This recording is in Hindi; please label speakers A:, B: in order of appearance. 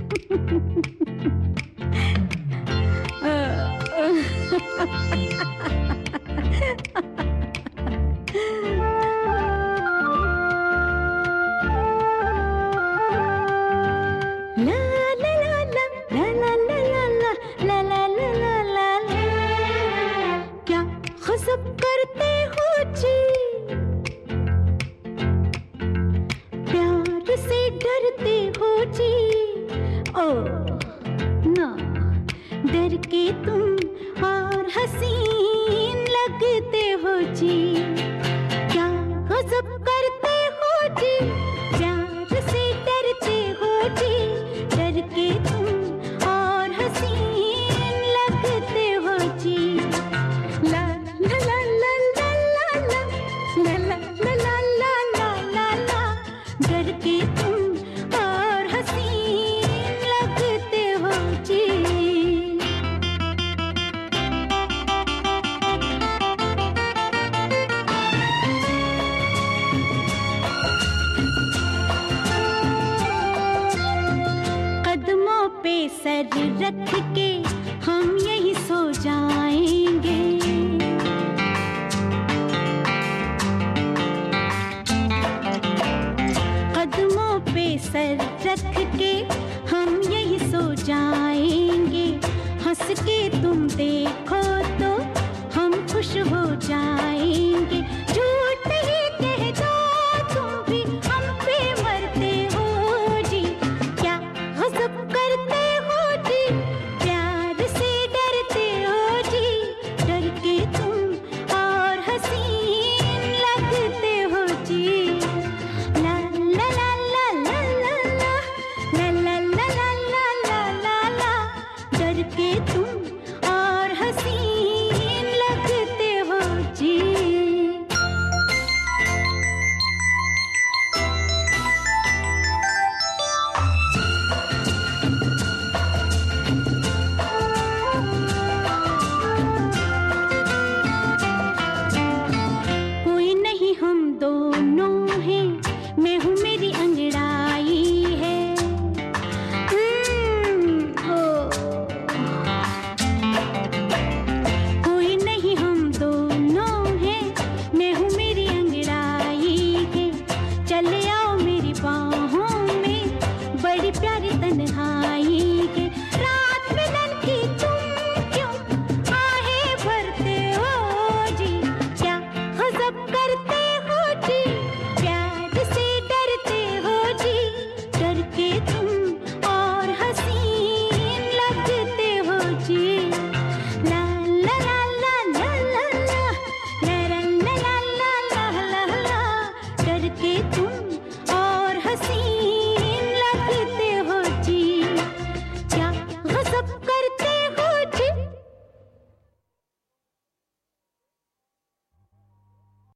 A: सब करते हो जी, प्यार से डरते हो जी। ओ ना, डर के तुम और हसीन लगते हो जी। क्या गजब करते हो जी, प्यार से डरते हो जी। डर के तुम और हसीन लगते हो जी। ला ला ला ला ला ला ला ला ला ला ला ला ला, डर के तुम और हसीन लगते हो जी। कदमों पे सर रख के हम यही सो जाएंगे। कदमों पे सर रख के हम यही सो जाएंगे। हंस के तुम देखो